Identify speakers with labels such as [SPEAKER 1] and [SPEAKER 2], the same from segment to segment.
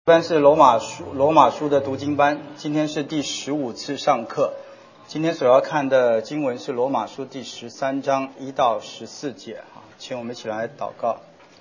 [SPEAKER 1] 班是罗马书的读经班，今天是第15次上课。今天所要看的经文是罗马书第13章1到14节。请我们一起来祷告。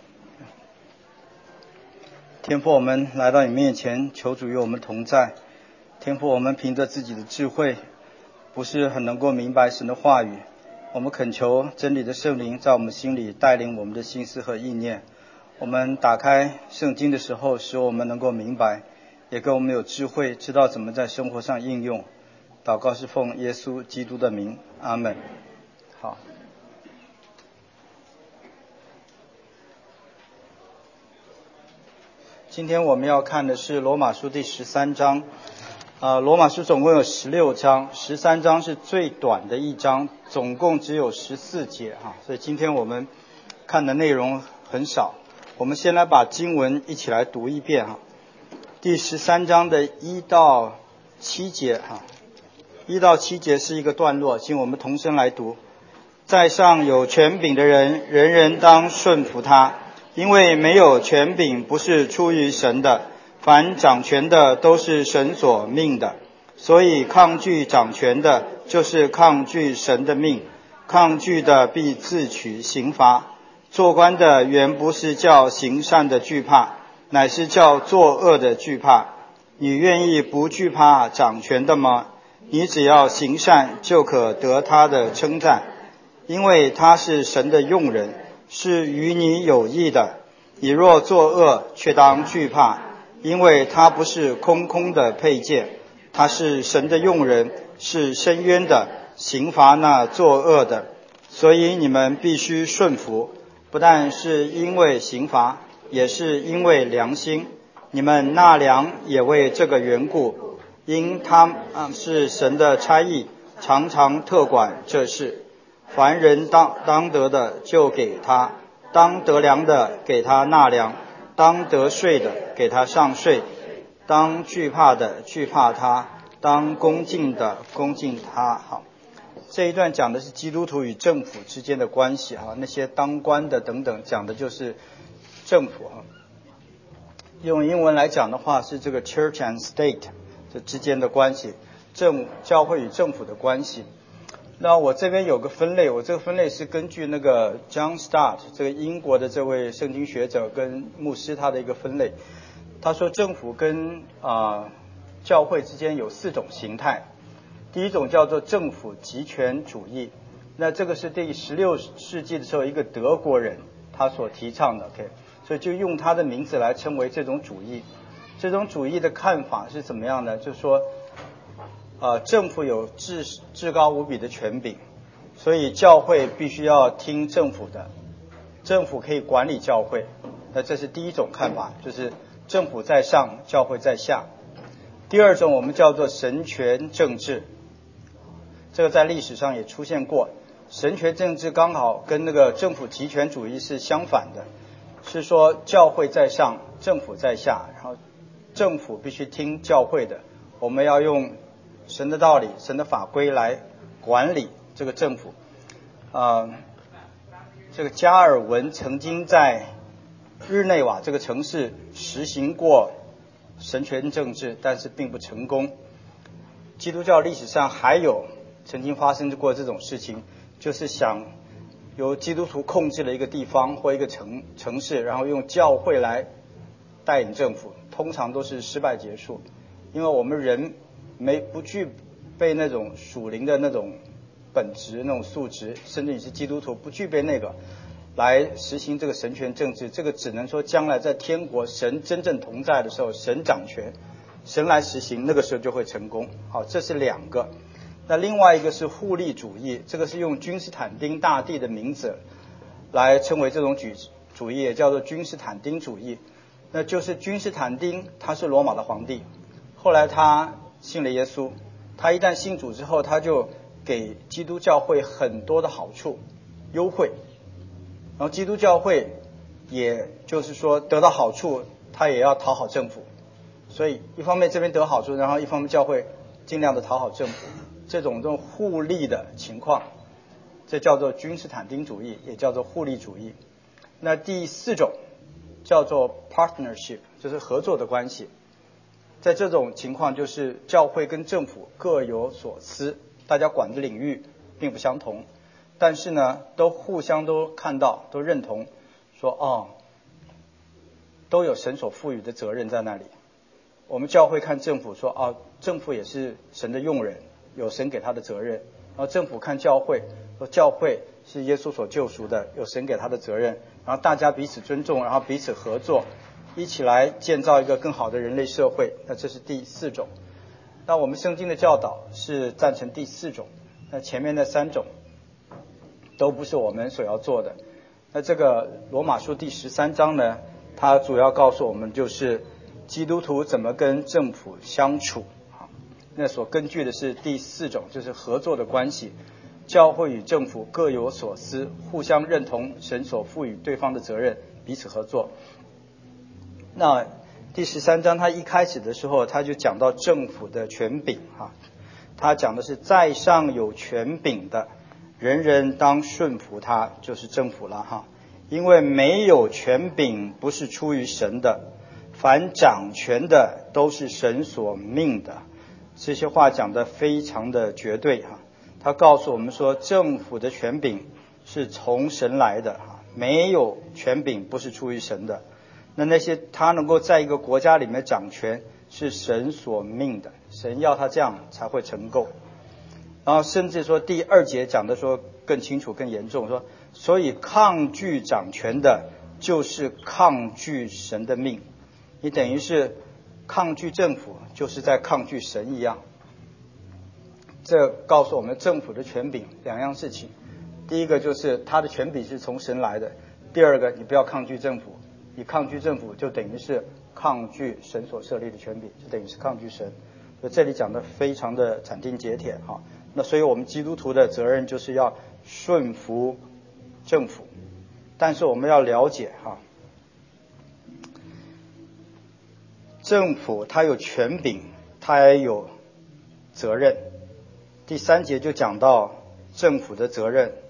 [SPEAKER 1] 天父，我们来到你面前，求主与我们同在。天父，我们凭着自己的智慧不是很能够明白神的话语，我们恳求真理的圣灵在我们心里带领我们的心思和意念。我们打开圣经的时候，使我们能够明白，也给我们有智慧，知道怎么在生活上应用。祷告是奉耶稣基督的名，阿们。好，今天我们要看的是罗马书第13章。罗马书总共有16章，13章是最短的一章，总共只有14节所以今天我们看的内容很少。我们先来把经文一起来读一遍第13章的1到7节1到7节是一个段落，请我们同声来读。在上有权柄的人，人人当顺服他，因为没有权柄不是出于神的，凡掌权的都是神所命的，所以抗拒掌权的，就是抗拒神的命，抗拒的必自取刑罚。做官的原不是叫行善的惧怕，乃是叫作恶的惧怕。你愿意不惧怕掌权的吗？你只要行善，就可得他的称赞，因为他是神的用人，是与你有益的。你若作恶，却当惧怕，因为他不是空空的佩剑，他是神的用人，是伸冤的，刑罚那作恶的。所以你们必须顺服，不但是因为刑罚，也是因为良心。你们纳粮也为这个缘故，因他是神的差役，常常特管这事。凡人当得的就给他，当得粮的给他纳粮，当得税的给他上税，当惧怕的惧怕他，当恭敬的恭敬他。好，这一段讲的是基督徒与政府之间的关系那些当官的等等，讲的就是政府用英文来讲的话，是这个 church and state 这之间的关系，教会与政府的关系。那我这边有个分类，我这个分类是根据那个 John Stott 这个英国的这位圣经学者跟牧师他的一个分类。他说政府跟教会之间有4种形态。第一种叫做政府集权主义，那这个是第16世纪的时候一个德国人他所提倡的，OK， 所以就用他的名字来称为这种主义。这种主义的看法是怎么样呢？就是说政府有至高无比的权柄，所以教会必须要听政府的，政府可以管理教会。那这是第一种看法，就是政府在上，教会在下。第二种我们叫做神权政治，这个在历史上也出现过。神权政治刚好跟那个政府集权主义是相反的，是说教会在上，政府在下，然后政府必须听教会的，我们要用神的道理、神的法规来管理这个政府。这个加尔文曾经在日内瓦这个城市实行过神权政治，但是并不成功。基督教历史上还有曾经发生过这种事情，就是想由基督徒控制了一个地方或一个城市，然后用教会来带领政府，通常都是失败结束。因为我们人不具备那种属灵的那种本质、那种素质，甚至你是基督徒不具备那个来实行这个神权政治，这个只能说将来在天国神真正同在的时候，神掌权，神来实行，那个时候就会成功。好，这是2个。那另外一个是互利主义，这个是用君士坦丁大帝的名字来称为这种主义，也叫做君士坦丁主义。那就是君士坦丁他是罗马的皇帝，后来他信了耶稣，他一旦信主之后，他就给基督教会很多的好处优惠，然后基督教会也就是说得到好处，他也要讨好政府，所以一方面这边得好处，然后一方面教会尽量的讨好政府，这种互利的情况，这叫做君士坦丁主义，也叫做互利主义。那第4种叫做 partnership， 就是合作的关系。在这种情况，就是教会跟政府各有所思，大家管的领域并不相同，但是呢，都互相都看到，都认同，说都有神所赋予的责任在那里。我们教会看政府说，政府也是神的用人，有神给他的责任。然后政府看教会，说教会是耶稣所救赎的，有神给他的责任。然后大家彼此尊重，然后彼此合作，一起来建造一个更好的人类社会。那这是第4种。那我们圣经的教导是赞成第4种，那前面那3种都不是我们所要做的。那这个罗马书第13章呢，它主要告诉我们就是基督徒怎么跟政府相处。那所根据的是第4种，就是合作的关系。教会与政府各有所思，互相认同神所赋予对方的责任，彼此合作。那第13章他一开始的时候，他就讲到政府的权柄他讲的是在上有权柄的，人人当顺服他，就是政府了因为没有权柄不是出于神的，凡掌权的都是神所命的。这些话讲得非常的绝对他告诉我们说，政府的权柄是从神来的没有权柄不是出于神的。那些他能够在一个国家里面掌权，是神所命的，神要他这样才会成功。然后甚至说第2节讲的说更清楚更严重，说所以抗拒掌权的就是抗拒神的命。你等于是抗拒政府，就是在抗拒神一样。这告诉我们政府的权柄2样事情。第一个就是他的权柄是从神来的，第二个你不要抗拒政府，你抗拒政府就等于是抗拒神所设立的权柄，就等于是抗拒神。所以这里讲的非常的斩钉截铁那所以我们基督徒的责任就是要顺服政府，但是我们要了解政府它有权柄，它也有责任。第3节就讲到政府的责任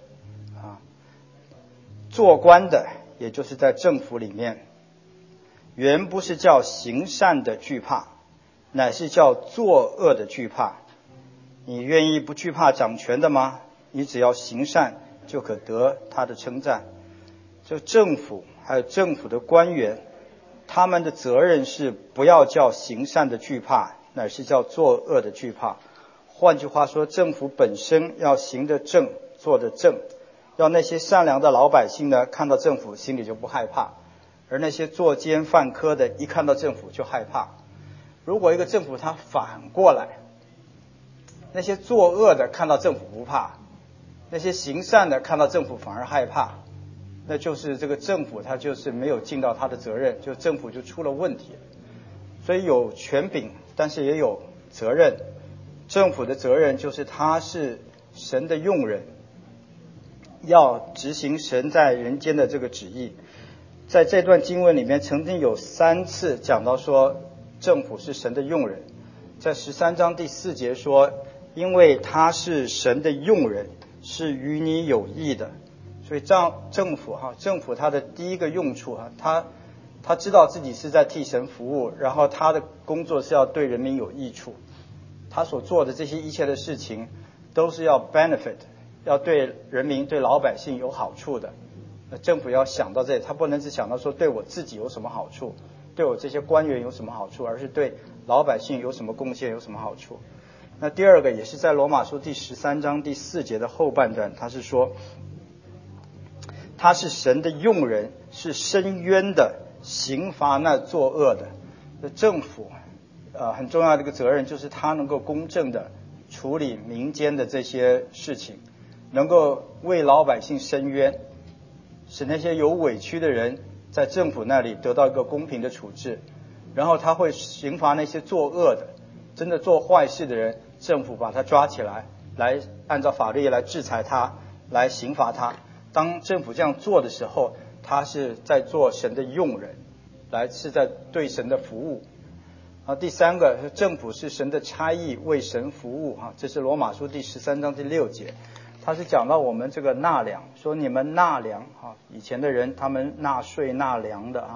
[SPEAKER 1] 做官的也就是在政府里面，原不是叫行善的惧怕，乃是叫作恶的惧怕。你愿意不惧怕掌权的吗？你只要行善就可得他的称赞。就政府还有政府的官员，他们的责任是不要叫行善的惧怕，乃是叫作恶的惧怕。换句话说，政府本身要行得正，做得正，要那些善良的老百姓呢，看到政府心里就不害怕，而那些作奸犯科的一看到政府就害怕。如果一个政府它反过来，那些作恶的看到政府不怕，那些行善的看到政府反而害怕，那就是这个政府它就是没有尽到它的责任，就政府就出了问题。所以有权柄，但是也有责任。政府的责任就是他是神的用人，要执行神在人间的这个旨意。在这段经文里面曾经有3次讲到说政府是神的用人。在13章第4节说，因为他是神的用人，是与你有益的。所以政府他的第一个用处他知道自己是在替神服务，然后他的工作是要对人民有益处，他所做的这些一切的事情都是要 benefit， 要对人民对老百姓有好处的。政府要想到这里，他不能只想到说对我自己有什么好处，对我这些官员有什么好处，而是对老百姓有什么贡献，有什么好处。那第二个也是在罗马书第13章第4节的后半段，他是说他是神的用人，是伸冤的，刑罚那作恶的。政府很重要的一个责任就是他能够公正的处理民间的这些事情，能够为老百姓伸冤，使那些有委屈的人在政府那里得到一个公平的处置，然后他会刑罚那些作恶的，真的做坏事的人，政府把他抓起来，来按照法律来制裁他，来刑罚他。当政府这样做的时候，他是在做神的用人，是在对神的服务。第3个，政府是神的差役，为神服务这是罗马书第13章第6节。他是讲到我们这个纳粮，说你们纳粮以前的人他们纳税纳粮的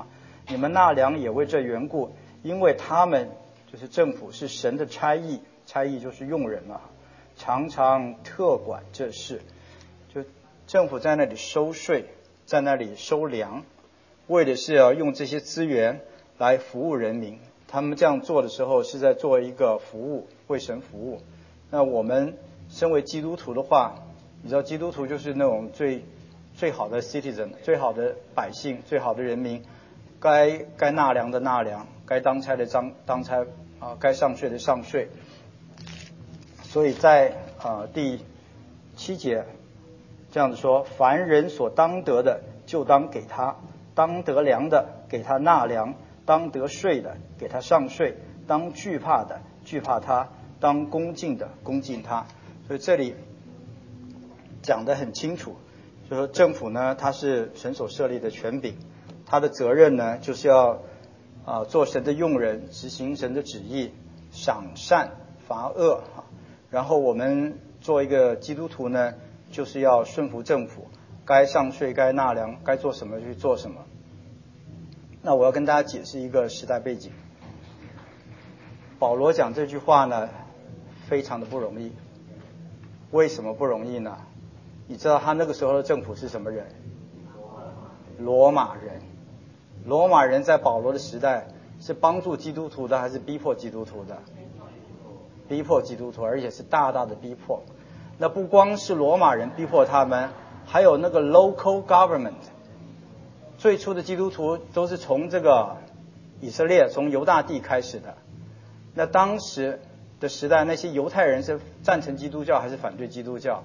[SPEAKER 1] 你们纳粮也为这缘故，因为他们就是政府是神的差役，差役就是用人了，常常特管这事。就政府在那里收税，在那里收粮，为的是要用这些资源来服务人民。他们这样做的时候是在做一个服务，为神服务。那我们身为基督徒的话，你知道基督徒就是那种最好的 citizen， 最好的百姓，最好的人民，该纳粮的纳粮，该当差的当差啊，该上税的上税。所以在第7节这样子说，凡人所当得的就当给他，当得粮的给他纳粮，当得税的给他上税，当惧怕的惧怕他，当恭敬的恭敬他。所以这里讲得很清楚，就说政府呢，它是神所设立的权柄，它的责任呢，就是要做神的用人，执行神的旨意，赏善罚恶。然后我们做一个基督徒呢，就是要顺服政府，该上税该纳粮，该做什么去做什么。那我要跟大家解释一个时代背景。保罗讲这句话呢，非常的不容易。为什么不容易呢？你知道他那个时候的政府是什么人？罗马人。罗马人在保罗的时代是帮助基督徒的还是逼迫基督徒的？逼迫基督徒，而且是大大的逼迫。那不光是罗马人逼迫他们，还有那个 local government。最初的基督徒都是从这个以色列，从犹大地开始的。那当时的时代，那些犹太人是赞成基督教还是反对基督教？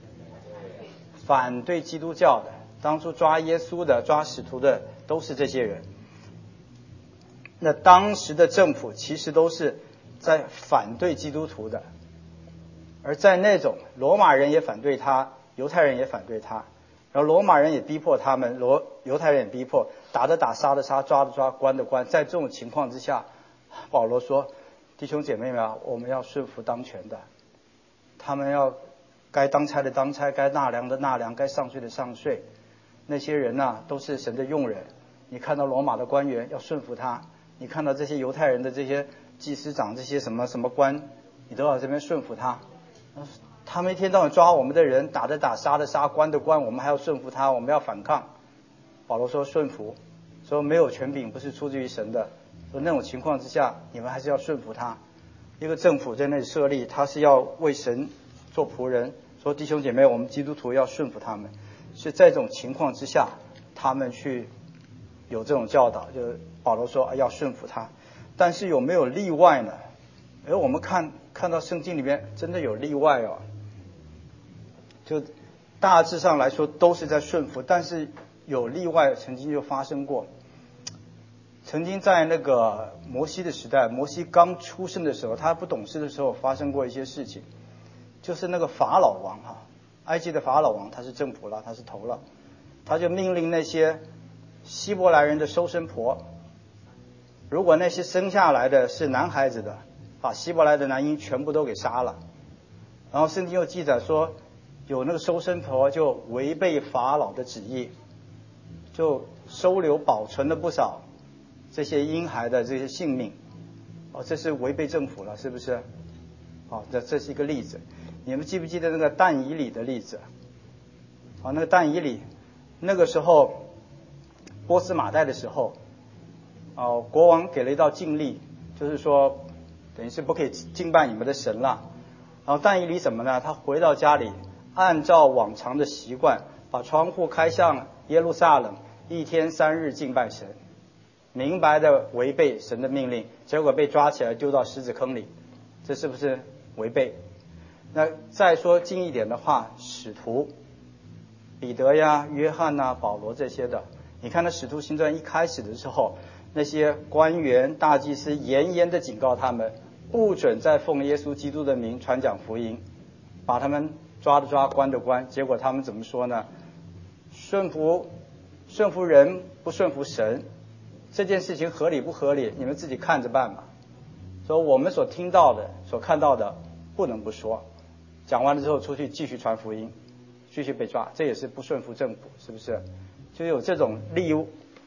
[SPEAKER 1] 反对基督教的。当初抓耶稣的、抓使徒的都是这些人。那当时的政府其实都是在反对基督徒的，而在那种罗马人也反对他，犹太人也反对他，然后罗马人也逼迫他们，犹太人也逼迫，打的打，杀的杀，抓的抓，关的关。在这种情况之下，保罗说：弟兄姐妹们啊，我们要顺服当权的，他们要该当差的当差，该纳粮的纳粮，该上税的上税。那些人啊，都是神的用人。你看到罗马的官员要顺服他，你看到这些犹太人的这些祭司长，这些什么什么官，你都要这边顺服他。他们一天到晚抓我们的人，打的打，杀的杀，关的关，我们还要顺服他，我们要反抗。保罗说顺服，说没有权柄不是出自于神的，说那种情况之下，你们还是要顺服他。一个政府在那里设立，他是要为神做仆人，说弟兄姐妹，我们基督徒要顺服他们。是在这种情况之下，他们去有这种教导，就是保罗说要顺服他。但是有没有例外呢？我们看到圣经里面真的有例外哦。就大致上来说都是在顺服，但是有例外，曾经就发生过。曾经在那个摩西的时代，摩西刚出生的时候，他不懂事的时候，发生过一些事情。就是那个法老王埃及的法老王，他是政府了，他是头了，他就命令那些希伯来人的收生婆，如果那些生下来的是男孩子的，把希伯来的男婴全部都给杀了。然后圣经又记载说，有那个收生婆就违背法老的旨意，就收留保存了不少这些婴孩的这些性命。这是违背政府了，是不是？这是一个例子。你们记不记得那个但以理的例子？那个但以理，那个时候波斯马代的时候，国王给了一道禁令，就是说等于是不可以敬拜你们的神了。然后但以理怎么呢？他回到家里，按照往常的习惯，把窗户开向耶路撒冷，一天3日敬拜神，明白的违背神的命令，结果被抓起来丢到狮子坑里。这是不是违背？那再说近一点的话，使徒彼得呀、约翰呐、保罗这些的，你看那使徒行传一开始的时候，那些官员大祭司严严的警告他们，不准再奉耶稣基督的名传讲福音，把他们抓的抓，关的关。结果他们怎么说呢？顺服人，不顺服神，这件事情合理不合理？你们自己看着办吧。说我们所听到的、所看到的，不能不说。讲完了之后出去继续传福音，继续被抓，这也是不顺服政府，是不是？就有这种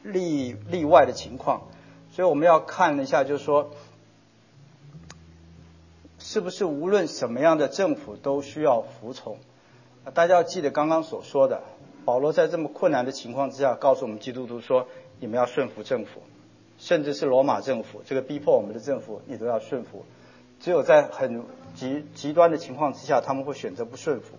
[SPEAKER 1] 例外的情况，所以我们要看一下，就是说，是不是无论什么样的政府都需要服从？大家要记得刚刚所说的，保罗在这么困难的情况之下，告诉我们基督徒说，你们要顺服政府，甚至是罗马政府，这个逼迫我们的政府，你都要顺服。只有在很极端的情况之下，他们会选择不顺服。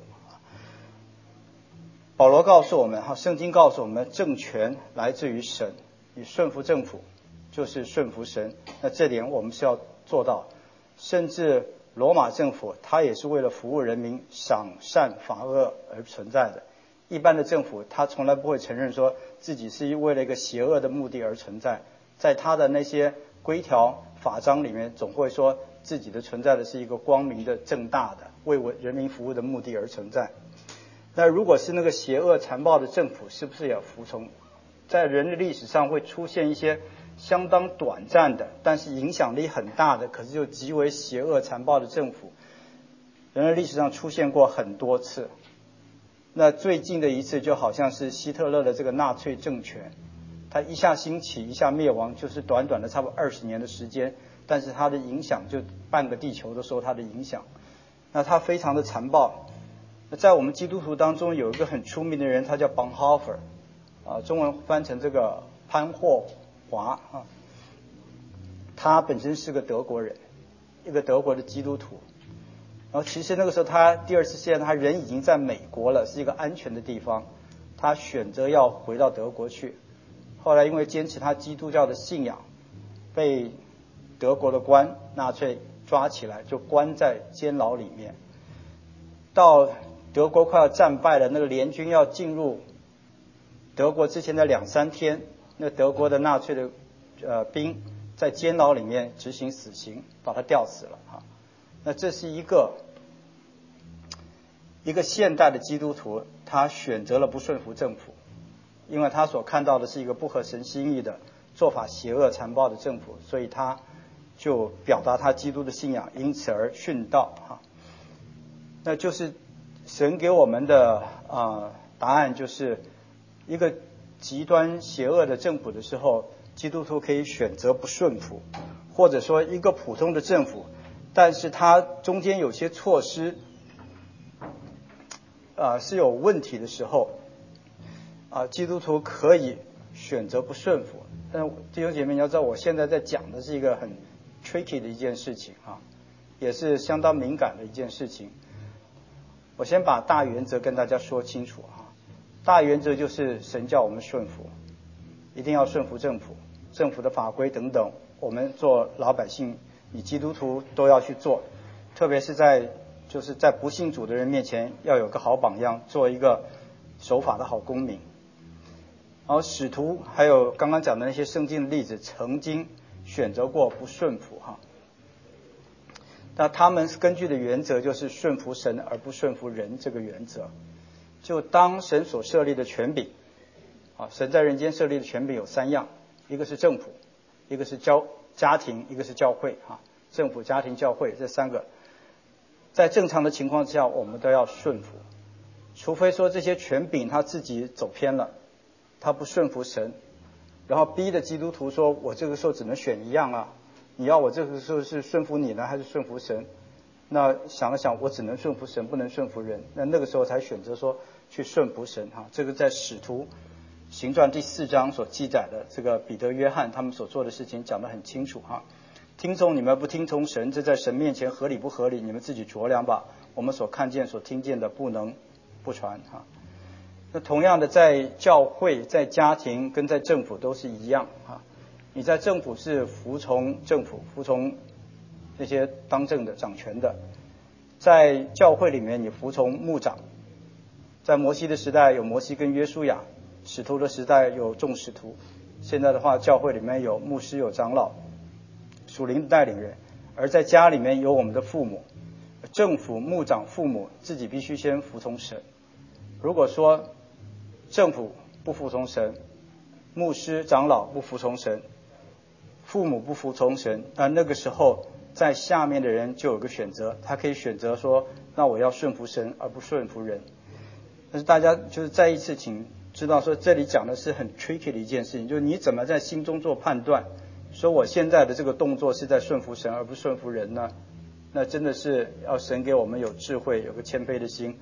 [SPEAKER 1] 保罗告诉我们，圣经告诉我们，政权来自于神，你顺服政府就是顺服神。那这点我们是要做到。甚至罗马政府，它也是为了服务人民，赏善罚恶而存在的。一般的政府，他从来不会承认说自己是为了一个邪恶的目的而存在，在他的那些规条法章里面，总会说自己的存在的是一个光明的、正大的、为人民服务的目的而存在。那如果是那个邪恶残暴的政府，是不是也要服从？在人类历史上会出现一些相当短暂的，但是影响力很大的，可是又极为邪恶残暴的政府，人类历史上出现过很多次。那最近的一次就好像是希特勒的这个纳粹政权，他一下兴起一下灭亡，就是短短的差不多20年的时间，但是他的影响就半个地球都受他的影响。那他非常的残暴。在我们基督徒当中有一个很出名的人，他叫 Bonhoeffer， 中文翻成这个潘霍华啊。他本身是个德国人，一个德国的基督徒。然后其实那个时候他第二次世界他人已经在美国了，是一个安全的地方，他选择要回到德国去。后来因为坚持他基督教的信仰，被德国的纳粹抓起来，就关在监牢里面。到德国快要战败了，那个联军要进入德国之前的2-3天，那德国的纳粹的兵在监牢里面执行死刑，把他吊死了啊。那这是一个现代的基督徒，他选择了不顺服政府，因为他所看到的是一个不合神心意的做法邪恶残暴的政府，所以他就表达他基督的信仰，因此而殉道啊。那就是神给我们的答案，就是一个极端邪恶的政府的时候，基督徒可以选择不顺服，或者说一个普通的政府，但是它中间有些措施是有问题的时候，基督徒可以选择不顺服。但弟兄姐妹，你要知道，我现在在讲的是一个很 tricky 的一件事情啊，也是相当敏感的一件事情。我先把大原则跟大家说清楚啊。大原则就是神叫我们顺服，一定要顺服政府，政府的法规等等，我们做老百姓，你基督徒都要去做，特别是在不信主的人面前要有个好榜样，做一个守法的好公民。然后使徒还有刚刚讲的那些圣经的例子，曾经选择过不顺服哈。那他们根据的原则就是顺服神而不顺服人这个原则。就当神所设立的权柄，神在人间设立的权柄有3样，一个是政府，一个是家庭，一个是教会啊。政府、家庭、教会这3个，在正常的情况之下，我们都要顺服，除非说这些权柄他自己走偏了，他不顺服神，然后逼的基督徒说，我这个时候只能选一样啊。你要我这个时候是顺服你呢，还是顺服神？那想了想，我只能顺服神，不能顺服人。那个时候才选择说去顺服神哈。这个在使徒行传第4章所记载的这个彼得、约翰他们所做的事情讲得很清楚哈。听从你们不听从神，这在神面前合理不合理？你们自己酌量吧。我们所看见、所听见的不能不传哈。那同样的，在教会、在家庭跟在政府都是一样哈。你在政府是服从政府，服从那些当政的、掌权的；在教会里面，你服从牧长。在摩西的时代有摩西跟约书亚，使徒的时代有众使徒。现在的话，教会里面有牧师、有长老、属灵的带领人。而在家里面有我们的父母，政府、牧长、父母自己必须先服从神。如果说政府不服从神，牧师、长老不服从神，父母不服从神，那个时候在下面的人就有个选择，他可以选择说，那我要顺服神而不顺服人。但是大家就是再一次请知道说这里讲的是很 tricky 的一件事情，就是你怎么在心中做判断，说我现在的这个动作是在顺服神而不顺服人呢？那真的是要神给我们有智慧，有个谦卑的心。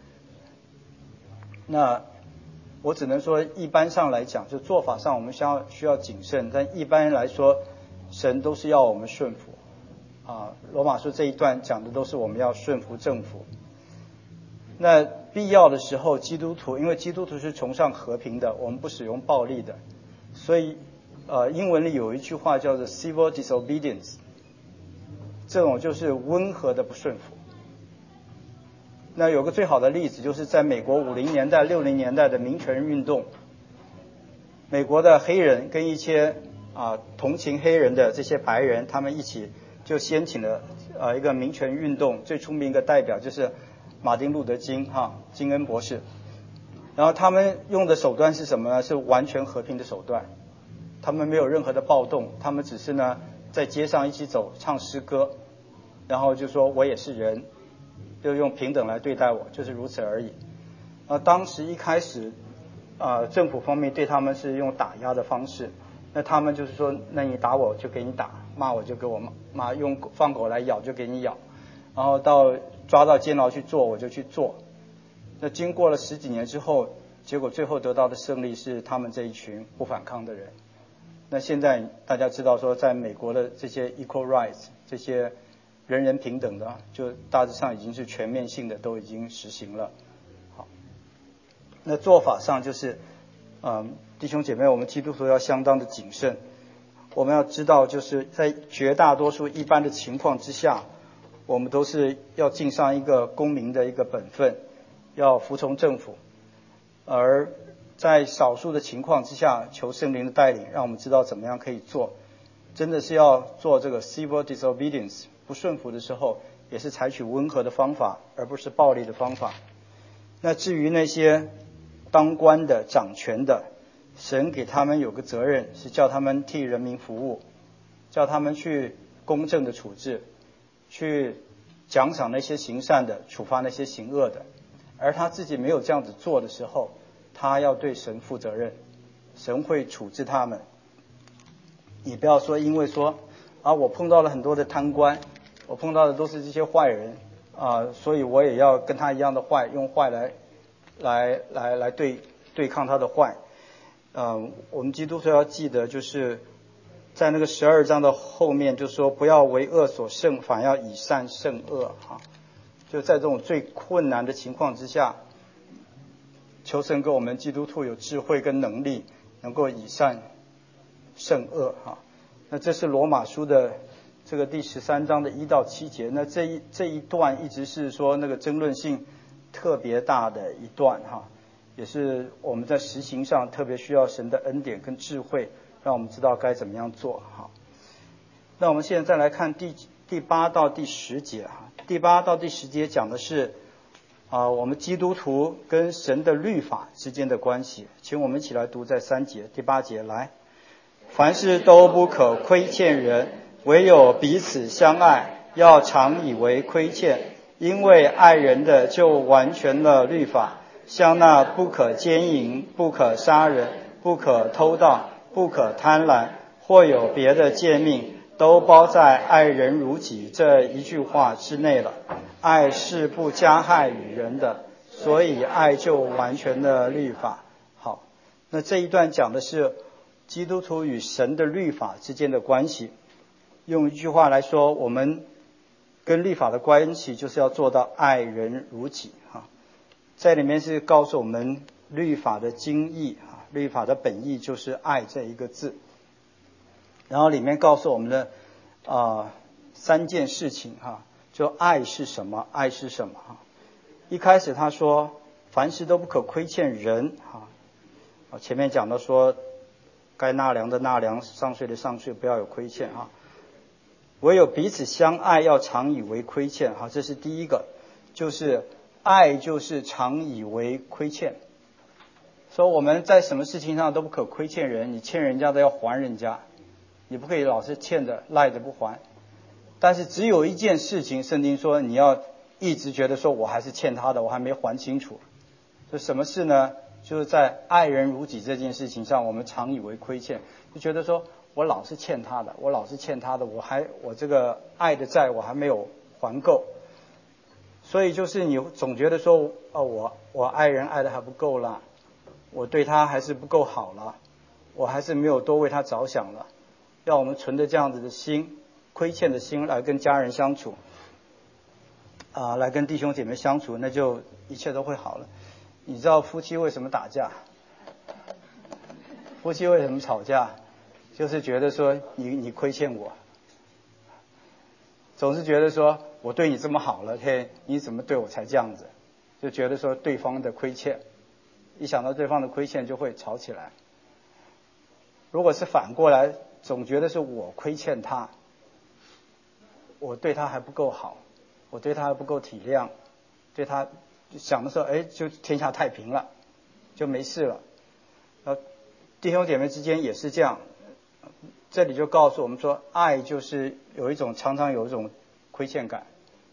[SPEAKER 1] 那我只能说一般上来讲，就做法上我们需要谨慎，但一般来说神都是要我们顺服啊。罗马书这一段讲的都是我们要顺服政府。那必要的时候，基督徒因为基督徒是崇尚和平的，我们不使用暴力的，所以英文里有一句话叫做 civil disobedience， 这种就是温和的不顺服。那有个最好的例子，就是在美国50年代、60年代的民权运动，美国的黑人跟一些同情黑人的这些白人，他们一起就掀起了一个民权运动，最出名一个代表就是马丁路德金金恩博士。然后他们用的手段是什么呢？是完全和平的手段，他们没有任何的暴动，他们只是呢在街上一起走，唱诗歌，然后就说我也是人，就用平等来对待我，就是如此而已。当时一开始政府方面对他们是用打压的方式，那他们就是说，那你打我就给你打，骂我就给我骂，用放狗来咬就给你咬，然后抓到监牢去做我就去做。那经过了10几年之后，结果最后得到的胜利是他们这一群不反抗的人。那现在大家知道说，在美国的这些 equal rights， 这些人人平等的，就大致上已经是全面性的都已经实行了。好，那做法上就是弟兄姐妹，我们基督徒要相当的谨慎。我们要知道，就是在绝大多数一般的情况之下，我们都是要尽上一个公民的一个本分，要服从政府。而在少数的情况之下，求圣灵的带领，让我们知道怎么样可以做。真的是要做这个 civil disobedience， 不顺服的时候，也是采取温和的方法，而不是暴力的方法。那至于那些当官的、掌权的，神给他们有个责任，是叫他们替人民服务，叫他们去公正的处置，去奖赏那些行善的，处罚那些行恶的。而他自己没有这样子做的时候，他要对神负责任，神会处置他们。你不要说因为说我碰到了很多的贪官，我碰到的都是这些坏人所以我也要跟他一样的坏，用坏来对抗他的坏。我们基督徒要记得，就是在那个12章的后面就说，不要为恶所胜，反要以善胜恶就在这种最困难的情况之下，求神给我们基督徒有智慧跟能力，能够以善胜恶那这是罗马书的这个第13章的1到7节。那这一段一直是说那个争论性特别大的一段也是我们在实行上特别需要神的恩典跟智慧，让我们知道该怎么样做那我们现在再来看第8到第10节第8到第10节讲的是我们基督徒跟神的律法之间的关系。请我们一起来读在3节。第8节来，凡事都不可亏欠人，唯有彼此相爱，要常以为亏欠，因为爱人的就完全了律法。像那不可奸淫，不可杀人，不可偷盗，不可贪婪，或有别的诫命，都包在爱人如己这一句话之内了。爱是不加害于人的，所以爱就完全的律法。好，那这一段讲的是基督徒与神的律法之间的关系。用一句话来说，我们跟律法的关系就是要做到爱人如己在里面是告诉我们律法的精义律法的本意就是爱这一个字。然后里面告诉我们的3件事情就爱是什么，爱是什么一开始他说凡事都不可亏欠人前面讲到说该纳粮的纳粮，上税的上税，不要有亏欠唯有彼此相爱，要常以为亏欠这是第一个，就是爱就是常以为亏欠。说我们在什么事情上都不可亏欠人，你欠人家的要还人家，你不可以老是欠着赖着不还。但是只有一件事情，圣经说你要一直觉得说我还是欠他的，我还没还清楚。这什么事呢？ 就是在爱人如己这件事情上，我们常以为亏欠，就觉得说我老是欠他的，我这个爱的债我还没有还够，所以就是你总觉得说我爱人爱的还不够啦，我对他还是不够好了，我还是没有多为他着想了，要我们存着这样子的心，亏欠的心来跟家人相处来跟弟兄姐妹相处，那就一切都会好了。你知道夫妻为什么打架？夫妻为什么吵架？就是觉得说你亏欠我，总是觉得说我对你这么好了，嘿，你怎么对我才这样子？就觉得说对方的亏欠，一想到对方的亏欠就会吵起来。如果是反过来，总觉得是我亏欠他，我对他还不够好，我对他还不够体谅，对他想的时候，就天下太平了，就没事了。弟兄姐妹之间也是这样，这里就告诉我们说，爱就是常常有一种亏欠感，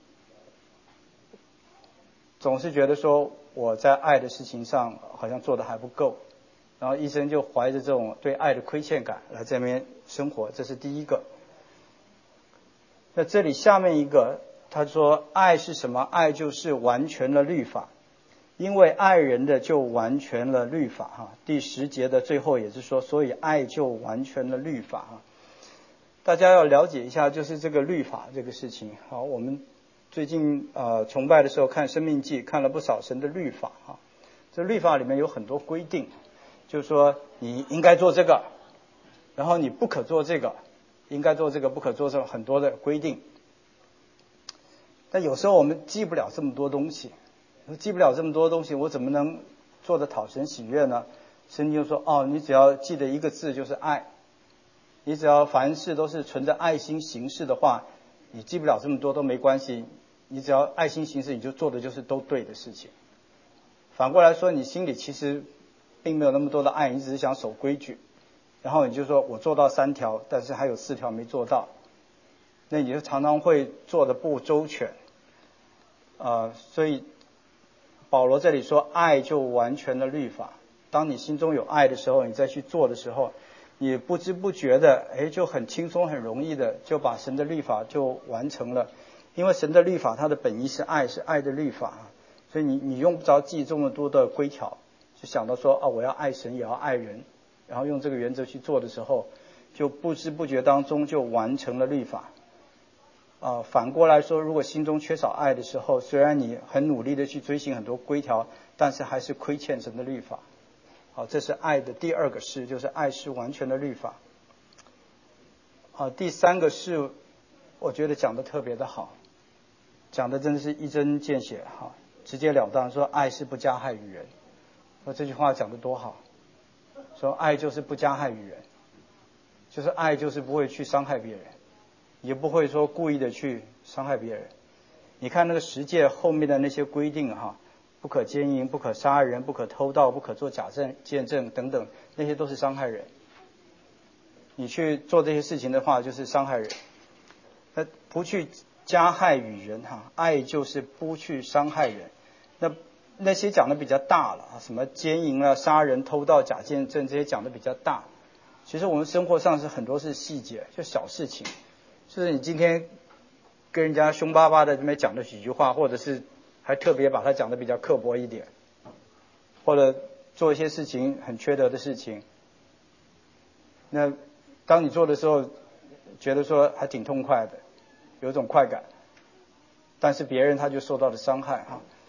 [SPEAKER 1] 总是觉得说我在爱的事情上好像做的还不够，然后一生就怀着这种对爱的亏欠感来这边生活，这是第一个。那这里下面一个他说爱是什么？爱就是完全了律法，因为爱人的就完全了律法第10节的最后也是说，所以爱就完全了律法大家要了解一下，就是这个律法这个事情。好，我们最近崇拜的时候看申命记，看了不少神的律法这律法里面有很多规定，就是说你应该做这个，然后你不可做这个，应该做这个不可做这个，很多的规定。但有时候我们记不了这么多东西，我怎么能做得讨神喜悦呢？圣经就说你只要记得一个字，就是爱，你只要凡事都是存着爱心行事的话，你记不了这么多都没关系，你只要爱心行事，你就做的就是都对的事情。反过来说，你心里其实并没有那么多的爱，你只是想守规矩，然后你就说我做到3条，但是还有4条没做到，那你就常常会做的不周全所以保罗这里说爱就完全了律法。当你心中有爱的时候，你再去做的时候，你不知不觉的就很轻松很容易的就把神的律法就完成了。因为神的律法它的本意是爱，是爱的律法所以你用不着记这么多的规条，就想到说我要爱神也要爱人，然后用这个原则去做的时候，就不知不觉当中就完成了律法反过来说，如果心中缺少爱的时候，虽然你很努力的去追寻很多规条，但是还是亏欠神的律法这是爱的第2个事，就是爱是完全的律法第3个事我觉得讲的特别的好，讲的真的是一针见血直截了当，说爱是不加害于人。说这句话讲的多好，说爱就是不加害于人，就是爱就是不会去伤害别人，也不会说故意的去伤害别人。你看那个10诫后面的那些规定不可奸淫，不可杀人，不可偷盗，不可做假见证等等，那些都是伤害人。你去做这些事情的话，就是伤害人。不去加害于人爱就是不去伤害人。那些讲的比较大了什么奸淫杀人、偷盗、假见证，这些讲的比较大。其实我们生活上是很多是细节，就小事情，就是你今天跟人家凶巴巴的这边讲了几句话，或者是还特别把它讲的比较刻薄一点，或者做一些事情很缺德的事情，那当你做的时候觉得说还挺痛快的，有一种快感，但是别人他就受到了伤害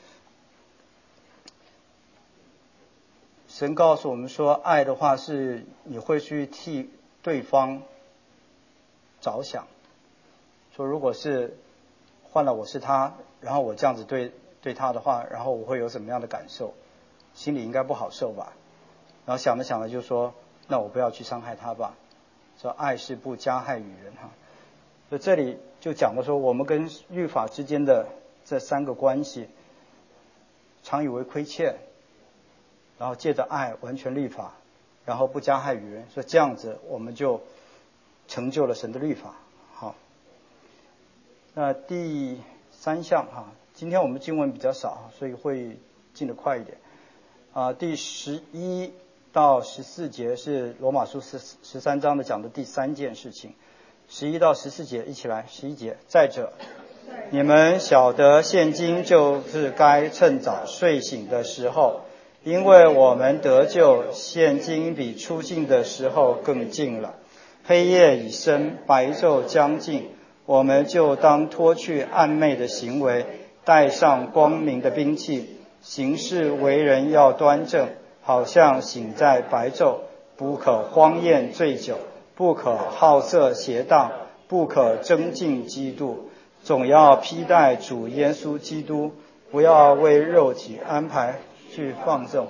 [SPEAKER 1] 神告诉我们说，爱的话是你会去替对方着想，说如果是换了我是他，然后我这样子对他的话，然后我会有什么样的感受，心里应该不好受吧。然后想着想着就说，那我不要去伤害他吧，说爱是不加害于人所以这里就讲到说，我们跟律法之间的这3个关系，常以为亏欠，然后借着爱完全律法，然后不加害于人，所以这样子我们就成就了神的律法。好，那第3项今天我们经文比较少，所以会进得快一点。 第11到14节是罗马书13章的讲的第3件事情。11到14节一起来。11节，再者，你们晓得现今就是该趁早睡醒的时候，因为我们得救，现今比初信的时候更近了。黑夜已深，白昼将近，我们就当脱去暗昧的行为，带上光明的兵器，行事为人要端正，好像醒在白昼，不可荒宴醉酒，不可好色邪荡，不可争竞嫉妒，总要披戴主耶稣基督，不要为肉体安排去放纵。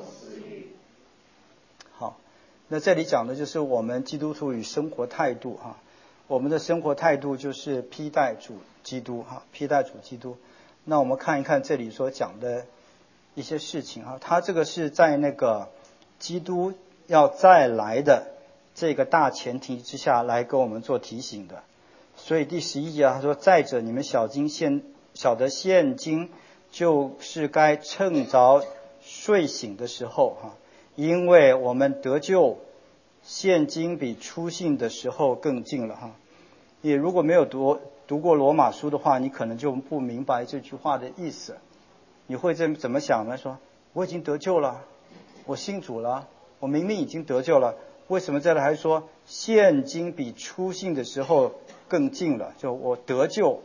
[SPEAKER 1] 好，那这里讲的就是我们基督徒与生活态度哈。我们的生活态度就是披戴主基督哈，披戴主基督。那我们看一看这里所讲的一些事情哈，他这个是在那个基督要再来的这个大前提之下来跟我们做提醒的。所以第11节他说，再者你们晓得现今就是该趁早睡醒的时候哈，因为我们得救，现今比初信的时候更近了哈。你如果没有读过罗马书的话，你可能就不明白这句话的意思。你会怎么想呢？说我已经得救了，我信主了，我明明已经得救了，为什么这里还说现今比初信的时候更近了？就我得救，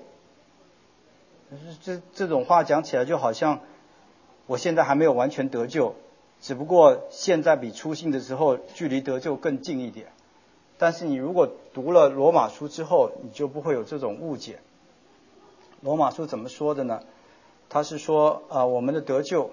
[SPEAKER 1] 这种话讲起来就好像我现在还没有完全得救，只不过现在比初信的时候距离得救更近一点。但是你如果读了罗马书之后，你就不会有这种误解。罗马书怎么说的呢？他是说我们的得救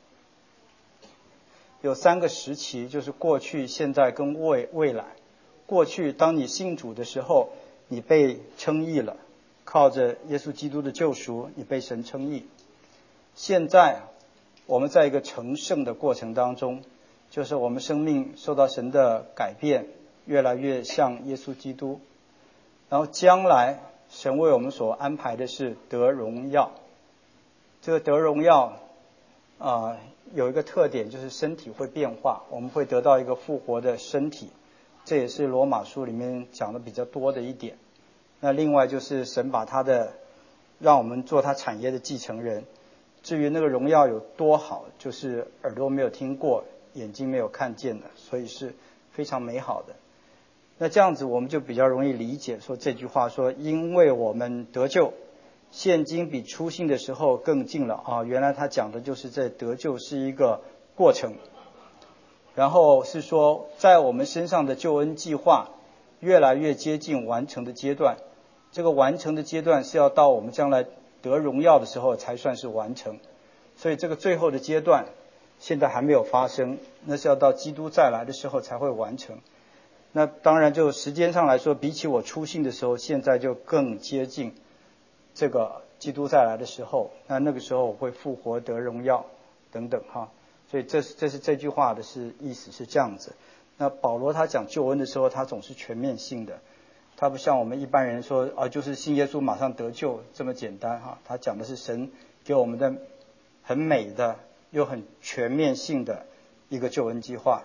[SPEAKER 1] 有3个时期，就是过去、现在跟未来。过去当你信主的时候，你被称义了，靠着耶稣基督的救赎，你被神称义。现在我们在一个成圣的过程当中，就是我们生命受到神的改变，越来越像耶稣基督。然后将来神为我们所安排的是得荣耀。这个得荣耀有一个特点，就是身体会变化，我们会得到一个复活的身体，这也是罗马书里面讲的比较多的一点。那另外就是神把让我们做他产业的继承人。至于那个荣耀有多好，就是耳朵没有听过，眼睛没有看见的，所以是非常美好的。那这样子我们就比较容易理解说这句话说，因为我们得救，现今比初信的时候更近了原来他讲的就是这得救是一个过程，然后是说在我们身上的救恩计划越来越接近完成的阶段。这个完成的阶段是要到我们将来得荣耀的时候才算是完成，所以这个最后的阶段现在还没有发生，那是要到基督再来的时候才会完成。那当然就时间上来说，比起我初信的时候，现在就更接近这个基督再来的时候，那个时候我会复活得荣耀等等所以这是这句话的意思是这样子。那保罗他讲救恩的时候，他总是全面性的，他不像我们一般人说就是信耶稣马上得救这么简单他讲的是神给我们的很美的又很全面性的一个救恩计划。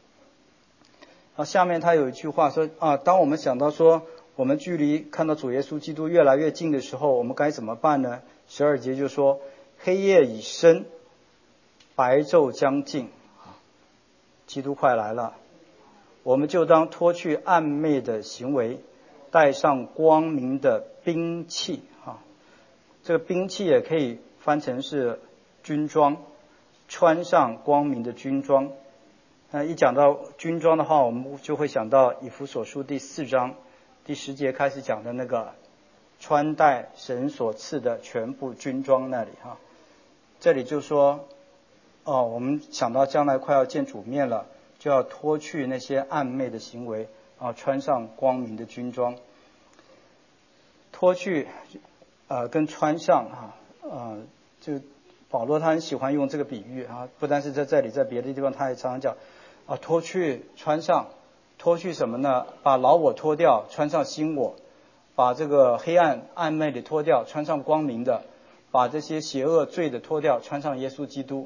[SPEAKER 1] 下面他有一句话说当我们想到说我们距离看到主耶稣基督越来越近的时候，我们该怎么办呢？12节就说黑夜已深，白昼将近，基督快来了，我们就当脱去暗昧的行为，带上光明的兵器这个兵器也可以翻成是军装，穿上光明的军装。那一讲到军装的话，我们就会想到以弗所书第4章第10节开始讲的那个穿戴神所赐的全部军装那里这里就说我们想到将来快要见主面了，就要脱去那些暗昧的行为穿上光明的军装。脱去跟穿上就保罗他很喜欢用这个比喻不单是在这里，在别的地方他也常常讲脱去穿上。脱去什么呢？把老我脱掉，穿上新我，把这个黑暗暗昧的脱掉，穿上光明的，把这些邪恶罪的脱掉，穿上耶稣基督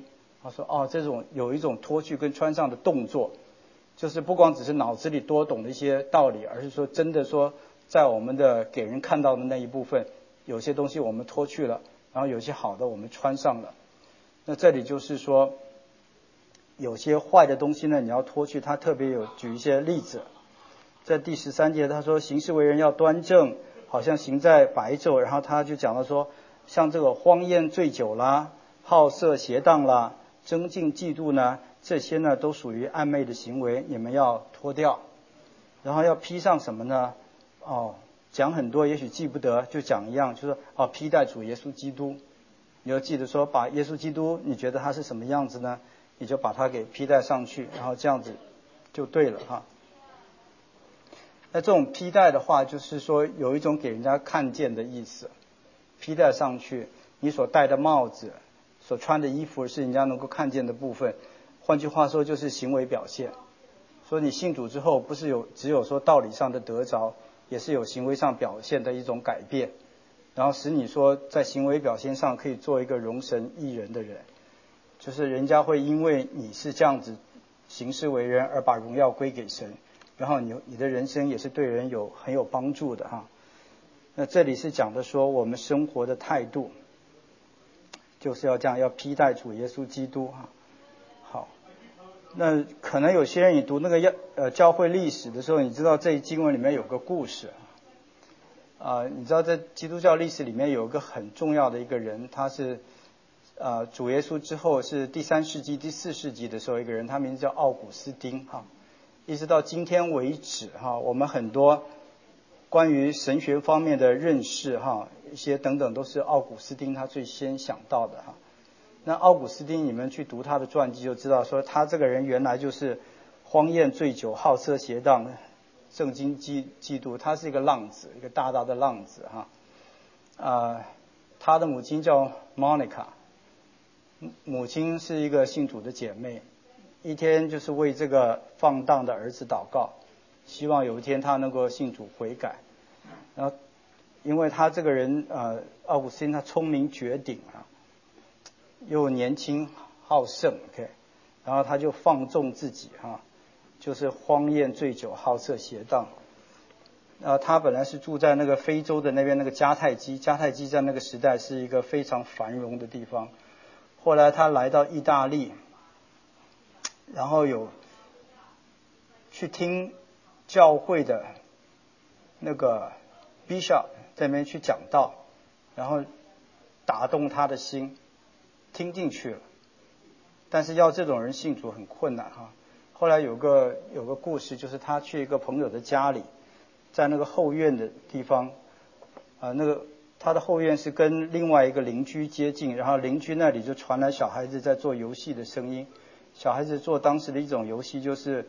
[SPEAKER 1] 他说这种有一种脱去跟穿上的动作，就是不光只是脑子里多懂的一些道理，而是说真的说在我们的给人看到的那一部分，有些东西我们脱去了，然后有些好的我们穿上了。那这里就是说有些坏的东西呢你要脱去，他特别有举一些例子。在第13节他说行事为人要端正，好像行在白昼，然后他就讲到说像这个荒宴醉酒啦、好色邪荡啦、争竞嫉妒呢，这些呢都属于暧昧的行为，你们要脱掉。然后要披上什么呢？讲很多也许记不得，就讲一样，就是披戴主耶稣基督。你要记得说把耶稣基督你觉得他是什么样子呢，你就把它给披戴上去，然后这样子就对了哈。那这种披戴的话就是说有一种给人家看见的意思，披戴上去，你所戴的帽子、所穿的衣服是人家能够看见的部分，换句话说就是行为表现。说你信主之后不是只有说道理上的得着，也是有行为上表现的一种改变，然后使你说在行为表现上可以做一个荣神益人的人，就是人家会因为你是这样子行事为人而把荣耀归给神，然后你的人生也是对人很有帮助的哈。那这里是讲的说我们生活的态度就是要这样，要披戴主耶稣基督哈。好，那可能有些人你读那个教会历史的时候，你知道这一经文里面有个故事你知道在基督教历史里面有一个很重要的一个人，他是主耶稣之后是第3世纪第4世纪的时候一个人，他名字叫奥古斯丁哈。一直到今天为止哈，我们很多关于神学方面的认识哈，一些等等都是奥古斯丁他最先想到的哈。那奥古斯丁你们去读他的传记就知道，说他这个人原来就是荒宴醉酒、好色邪荡、正经嫉妒，他是一个浪子，一个大大的浪子哈。他的母亲叫 Monica， 母亲是一个信主的姐妹，一天就是为这个放荡的儿子祷告，希望有一天他能够信主悔改。然后因为他这个人奥古斯丁他聪明绝顶又年轻好胜 OK， 然后他就放纵自己就是荒宴醉酒、好色邪荡。他本来是住在那个非洲的那边那个迦太基在那个时代是一个非常繁荣的地方。后来他来到意大利，然后有去听教会的那个 Bishop 在那边去讲道，然后打动他的心，听进去了。但是要这种人信主很困难后来有个故事，就是他去一个朋友的家里，在那个后院的地方他的后院是跟另外一个邻居接近，然后邻居那里就传来小孩子在做游戏的声音。小孩子做当时的一种游戏，就是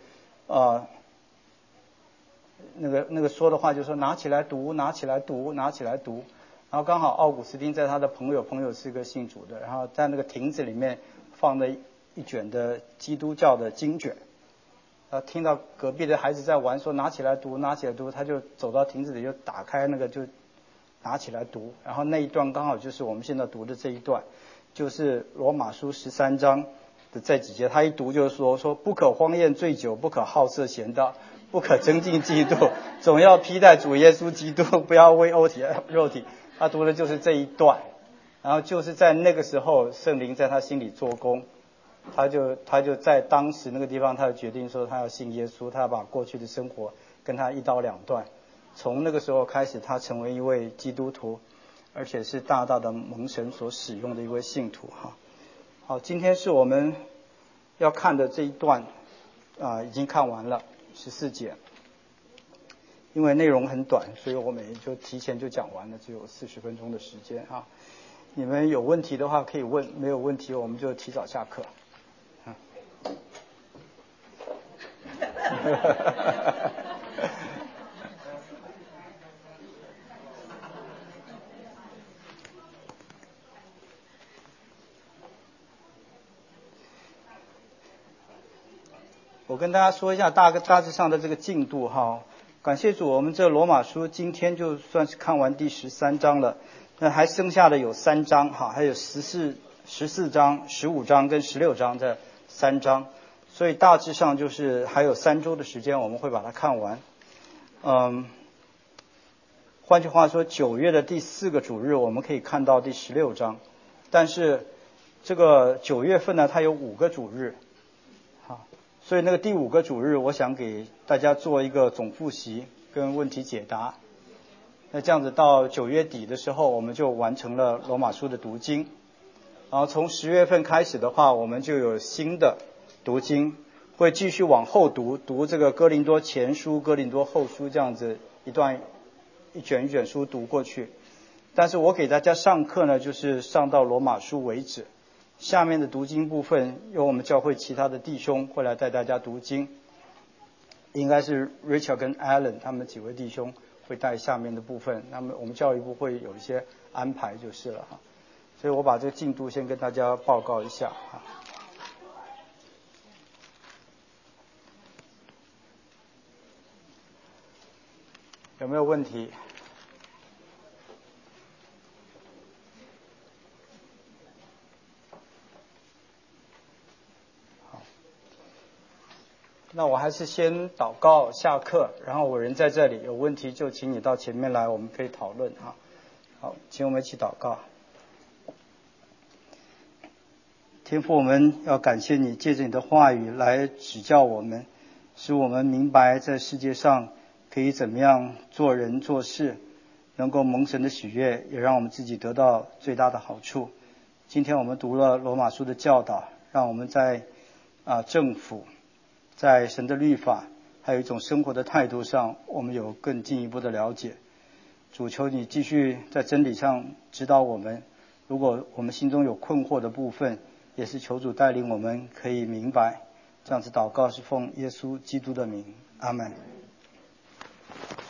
[SPEAKER 1] 那个说的话就是说拿起来读，拿起来读，拿起来读。然后刚好奥古斯丁在他的朋友是个信主的，然后在那个亭子里面放了一卷的基督教的经卷。听到隔壁的孩子在玩，说拿起来读，拿起来读，他就走到亭子里就打开那个就拿起来读。然后那一段刚好就是我们现在读的这一段，就是罗马书13章的这几节。他一读就是说不可荒宴醉酒，不可好色闲荡，不可争竞嫉妒，总要披戴主耶稣基督，不要为肉体。他读的就是这一段，然后就是在那个时候圣灵在他心里做工，他就在当时那个地方他就决定说他要信耶稣，他要把过去的生活跟他一刀两断。从那个时候开始他成为一位基督徒，而且是大大的蒙神所使用的一位信徒好，今天是我们要看的这一段已经看完了14节。因为内容很短，所以我们也就提前就讲完了，只有40分钟的时间你们有问题的话可以问，没有问题我们就提早下课我跟大家说一下大致上的这个进度感谢主，我们这罗马书今天就算是看完第13章了，那还剩下的有3章还有14 14章、15章跟16章这3章，所以大致上就是还有3周的时间我们会把它看完。换句话说，9月的第4个主日我们可以看到第16章，但是这个9月份呢，它有5个主日，好，所以那个第5个主日，我想给大家做一个总复习跟问题解答。那这样子到9月底的时候，我们就完成了罗马书的读经。然后从10月份开始的话，我们就有新的读经，会继续往后读这个哥林多前书、哥林多后书这样子一卷一卷书读过去。但是我给大家上课呢，就是上到罗马书为止，下面的读经部分由我们教会其他的弟兄会来带大家读经，应该是 Richard 跟 Alan 他们几位弟兄会带下面的部分，那么我们教育部会有一些安排就是了哈。所以我把这个进度先跟大家报告一下哈。有没有问题？好，那我还是先祷告下课，然后我人在这里，有问题就请你到前面来，我们可以讨论哈。好，请我们一起祷告。天父，我们要感谢你，借着你的话语来指教我们，使我们明白在世界上可以怎么样做人做事，能够蒙神的喜悦，也让我们自己得到最大的好处。今天我们读了罗马书的教导，让我们在政府、在神的律法，还有一种生活的态度上，我们有更进一步的了解。主，求你继续在真理上指导我们，如果我们心中有困惑的部分，也是求主带领我们可以明白。这样子祷告是奉耶稣基督的名，阿们。